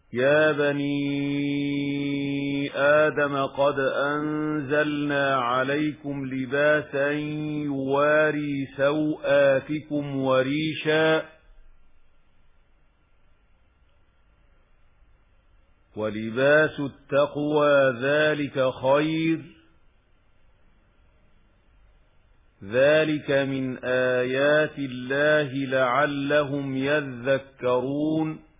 يا بني آدم قد أنزلنا عليكم لباسا يواري سوآتكم وريشا ولباس التقوى ذلك خير ذلك من آيات الله لعلهم يذكرون